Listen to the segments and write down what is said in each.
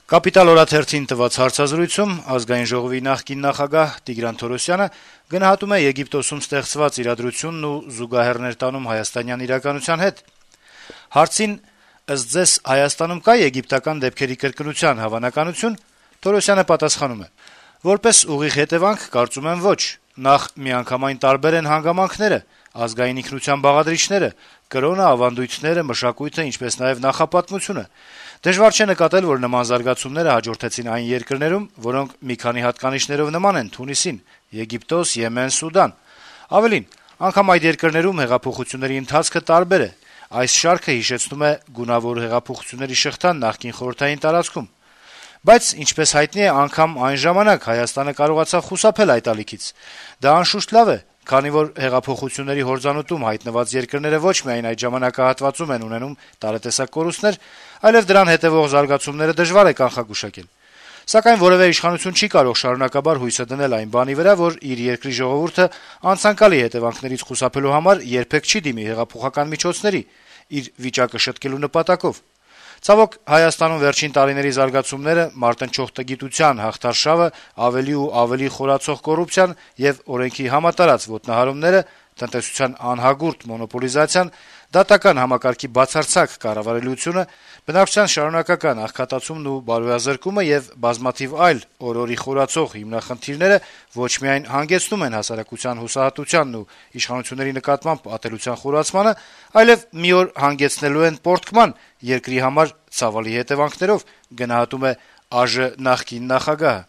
Կապիտալ օրաթերթին տված հարցազրույցում Ազգային ժողովի նախկին նախագահ Տիգրան Թորոսյանը գնահատում է Եգիպտոսում ստեղծված իրադրությունն ու զուգահեռ տանում հայաստանյան իրականության հետ։ Հարցին ըստ ձեզ Հայաստանում կա եգիպտական դեպքերի կրկնության հավանականություն, Թորոսյանը պատասխանում է. որպես ուղիղ հետեւանք կարծում եմ ոչ, նախ միանգամայն տարբեր են հանգամանքները, ազգային ինքնության բաղադրիչները, կրոնը, ավանդույթները, մշակույթը, ինչպես նաեւ նախապատմությունը։ Դժվար չէ նկատել, որ նման զարգացումները հաջորդեցին այն երկրներում, որոնք մի քանի հատկանիշներով նման են Թունիսին, Եգիպտոս, Եմեն, Սուդան։ Ավելին, անգամ այդ երկրներում հեղափոխությունների ընթացքը տարբեր է։ Այս շարքը հիշեցնում է գունավոր հեղափոխությունների շղթան նախկին խորհրդային տարածքում։ Բայց, ինչպես հայտնի է, անգամ այն ժամանակ Հայաստանը կարողացավ խուսափել այդ ալիքից։ Դա անշուշտ լավ է, քանի որ հեղափոխությունների հորձանուտում հայտնված երկրները ոչ միայն այդ ժամանակահատվածում են ունենում տարատեսակ կորուստներ, այլև դրան հետեւող զարգացումները դժվար է կանխագուշակել։ Սակայն որևէ իշխանություն չի կարող շարունակաբար հույսը դնել այն բանի վրա, որ իր երկրի ժողովուրդը անցանկալի հետեւանքներից խուսափելու համար երբեք չի դիմի հեղափոխական միջոցների՝ իր վիճակը շտկելու նպատակով։ Ցավոք, Հայաստանում վերջին տարիների զարգացումները, մարտնչող տգիտության հաղթարշավը, ավելի ու ավելի խորացող կոռուպցիան եւ օրենքի համատարած ոտնահարումները, տնտեսության անհագուրդ մոնոպոլիզացիան, դատական համակարգի բացարձակ կառավարելիությունը, բնակչության շարունակական աղքատացումն ու բարոյազրկումը եւ բազմաթիվ այլ օրորի խորացող հիմնախնդիրները ոչ միայն հանգեցնում են հասարակության հուսահատությանն ու իշխանությունների նկատմամբ ատելության խորացմանը, այլև մի օր հանգեցնելու են պոռթկման երկրի համար ցավալի հետեւանքներով, գնահատում է ԱԺ նախկին նախագահը։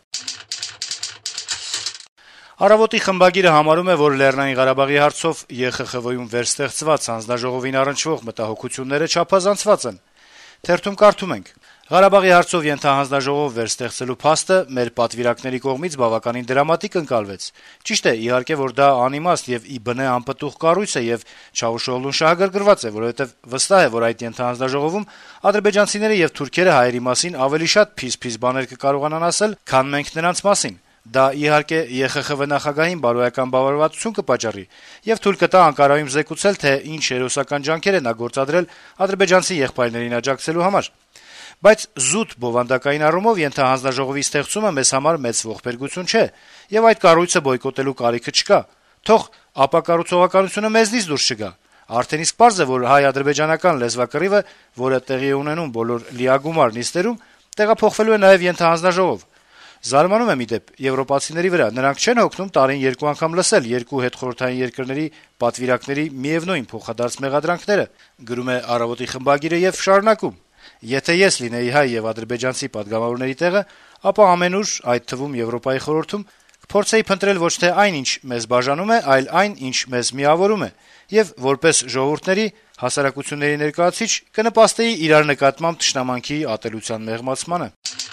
Առավոտի խմբագիրը համարում է, որ Լեռնային Ղարաբաղի հարցով ԵԽԽՎ-ում վերստեղծված հանձնաժողովին առնչվող մտահոգությունները չափազանցված են։ Թերթում կարդում ենք. Ղարաբաղի հարցով ենթահանձնաժողով վերստեղծելու փաստը մեր պատվիրակների կողմից բավականին դրամատիկ ընկալվեց։ Ճիշտ է, իհարկե, որ դա անիմաստ եւ ի բնե անպտուղ կառույց է եւ Չավուշօղլուն շահագրգռված է, որովհետեւ վստահ է, որ այդ ենթահանձնաժողովում ադրբեջանցիները եւ թուրքերը հայերի մասին ավելի շատ փիս-փիս բաներ կկարողանան ասել, քան մենք նրանց մասին։ Դա իհարկե ԵԽԽՎ նախագահին բարոյական բավարարվածություն կպատճառի եւ թույլ կտա Անկարայում զեկուցել, թե ինչ հերոսական ջանքեր է նա գործադրել ադրբեջանցի եղբայրներին աջակցելու համար։ Բայց զուտ բովանդակային առումով ենթահանձնաժողովի ստեղծումը մեզ համար մեծ ողբերգություն չէ եւ այդ կառույցը բոյկոտելու կարիքը չկա։ Թող ապակառուցողականությունը մեզնից դուրս չգա։ Արդեն իսկ պարզ է, որ հայ-ադրբեջանական լեզվակռիվը, որը տեղի է ունենում բոլոր լիագումար նիստերում, տեղափոխվելու է նաեւ ենթահանձնաժողով։ Զարմանում եմ իդեպ եվրոպացիների վրա, նրանք չեն հոգնում տարին երկու անգամ լսել երկու հետխորհրդային երկրների պատվիրակների միևնույն փոխադարձ մեղադրանքները, գրում է «Առավոտի» խմբագիրը եւ շարունակում. Եթե ես լինեի հայ եւ ադրբեջանցի падգամավորների տեղը, ապա ամենուր, այդ թվում Եվրոպայի խորհրդում, կփորձեի փնտրել ոչ թե այն, ինչ մեզ բաժանում է, այլ այն, ինչ մեզ միավորում է, եւ որպես ժողովուրդների, հասարակությունների ներկայացուցիչ կնպաստեի իրար նկատմամբ թշնամանքի ատելության մեղմացմանը։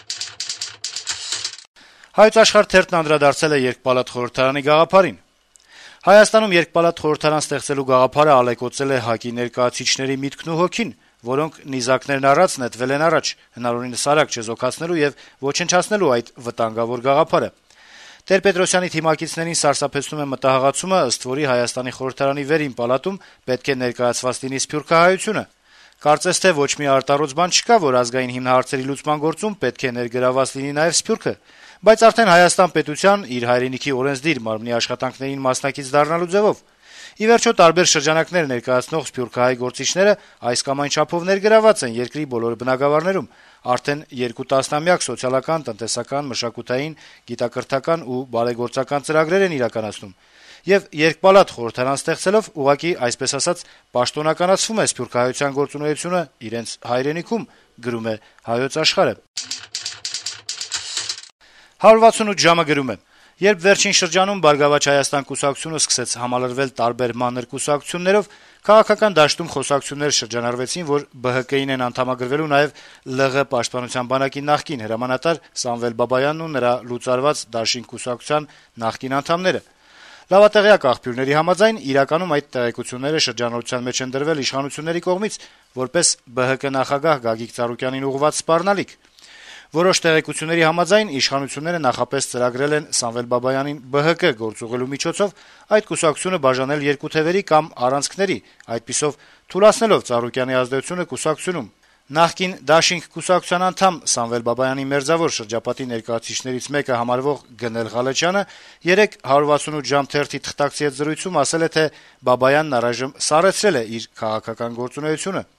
Հայոց Աշխարհ թերթն անդրադարձել է երկպալատ խորհրդարանի գաղափարին։ Հայաստանում երկպալատ խորհրդարան ստեղծելու գաղափարը ալեկոծել է ՀԱԿ-ի ներկայացուցիչների միտքն ու հոգին, որոնք նիզակներն առած նետվել են առաջ, հնարավորինս արագ չեզոքացնելու եւ ոչնչացնելու այդ վտանգավոր գաղափարը։ Տեր-Պետրոսյանի թիմակիցներին սարսափեցնում է մտահղացումը, ըստ որի Հայաստանի խորհրդարանի վերին պալատում պետք է ներկայացված լինի սփյուռքահայությունը։ Կարծես թե ոչ մի արտառոց բան չկա, որ ազգային հիմնահարցերի լուծման գործում պետք է ներգրաված լինի նաեւ Սփյուռքը, բայց արդեն Հայաստան պետության իր հայրենիքի օրենսդիր մարմնի աշխատանքներին մասնակից դառնալու ձևով։ Ի վերջո տարբեր շրջանակներ ներկայացնող սփյուռքահայ գործիչները այս կամ այն չափով ներգրաված են երկրի բոլոր բնակավարներում, արդեն 2 տասնամյակ սոցիալական, տնտեսական, մշակութային, գիտակրթական ու բարեգործական ծրագրեր են իրականացնում։ Եվ երկպալատ խորհրդարան ստեղծելով ուղղակի, այսպես ասած, պաշտոնականացվում է սփյուռքահայության գործունեությունը իրենց հայրենիքում, գրում է Հայոց Աշխարհը։ 168 ժամը գրում է. Երբ վերջին շրջանում Բարգավաճ Հայաստան կուսակցությունը սկսեց համալրվել տարբեր մանր կուսակցություններով, քաղաքական դաշտում խոսակցություններ շրջանառվեցին, որ ԲՀԿ-ին են անդամագրվելու նաև ԼՂ պաշտպանության բանակի նախկին հրամանատար Սամվել Բաբայանն ու նրա լուծարված Դաշինք կուսակցության նախկին անդամները։ Լավատեղյակ աղբյուրների համաձայն իրականում այդ տեղեկությունները շրջանառության մեջ են դրվել իշխանությունների կողմից որպես ԲՀԿ նախագահ Գագիկ Ծառուկյանին ուղղված սպառնալիք։ Որոշ տեղեկությունների համաձայն իշխանությունները նախապես ծրագրել են Սամվել Բաբայանին ԲՀԿ գործուղելու միջոցով այդ կուսակցությունը բաժանել երկու թևերի կամ առանցքների, այդպիսով թուլացնելով Ծառուկյանի ազդեցությունը կուսակցությունում։ Նախկին Դաշինք կուսակցության անդամ Սամվել Բաբայանի մերձավոր շրջապատի ներկայացուցիչներից մեկը համարվող Գնել Ղալեչյանը երեկ 168 ժամ թերթի թղթակցի հետ զրույցում ասել է, թե Բաբայանն առայժմ սառեցրել է իր քաղաքական գործունեությունը: